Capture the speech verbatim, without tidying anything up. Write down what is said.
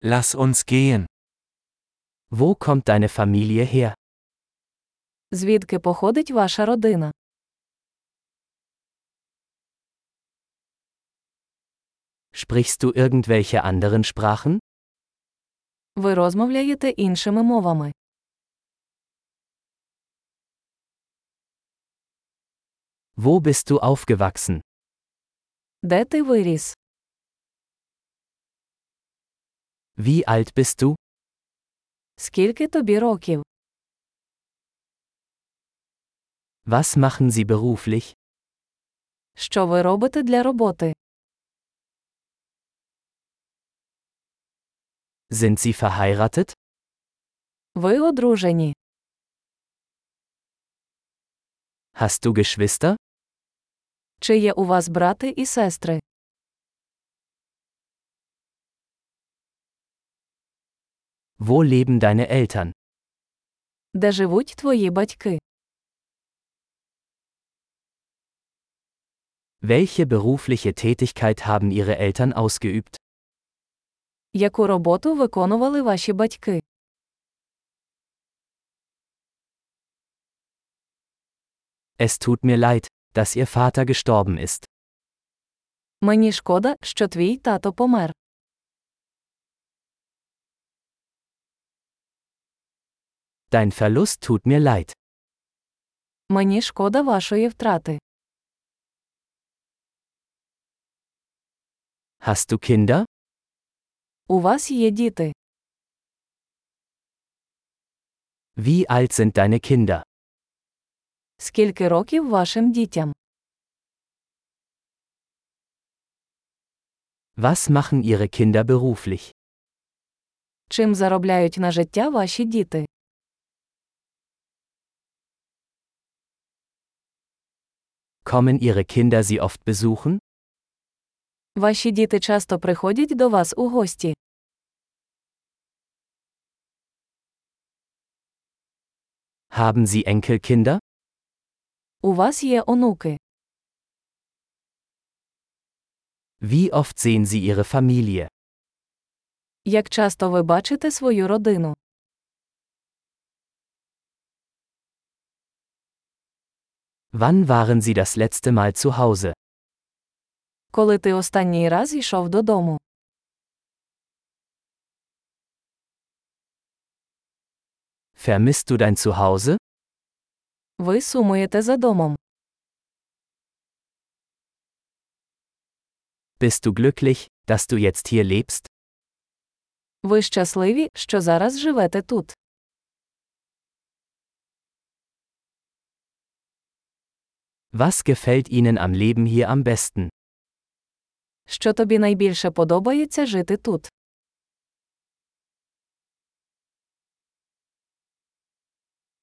Lass uns gehen. Wo kommt deine Familie her? Звідки походить ваша родина? Sprichst du irgendwelche anderen Sprachen? Ви розмовляєте іншими мовами. Wo bist du aufgewachsen? Де ти виріс? Wie alt bist du? Скільки тобі років? Was machen Sie beruflich? Що ви робите для роботи? Sind Sie verheiratet? Ви одружені. Hast du Geschwister? Чи є у вас брати і сестри? Wo leben deine Eltern? Де живуть твої батьки? Welche berufliche Tätigkeit haben Ihre Eltern ausgeübt? Яку роботу виконували ваші батьки? Es tut mir leid, dass Ihr Vater gestorben ist. Мені шкода, що твій тато помер. Dein Verlust tut mir leid. Мені шкода вашої втрати. Hast du Kinder? У вас є діти. Wie alt sind deine Kinder? Скільки років вашим дітям? Was machen Ihre Kinder beruflich? Чим заробляють на життя ваші діти? Kommen Ihre Kinder Sie oft besuchen? Ваші діти часто приходять до вас у гості. Haben Sie Enkelkinder? У вас є онуки. Wie oft sehen Sie Ihre Familie? Як часто ви бачите свою родину? Wann waren Sie das letzte Mal zu Hause? Коли ти останній раз йшов додому? Vermisst du dein Zuhause? Ви сумуєте за домом. Bist du glücklich, dass du jetzt hier lebst? Ви щасливі, що зараз живете тут. Was gefällt Ihnen am Leben hier am besten? Що тобі найбільше подобається жити тут?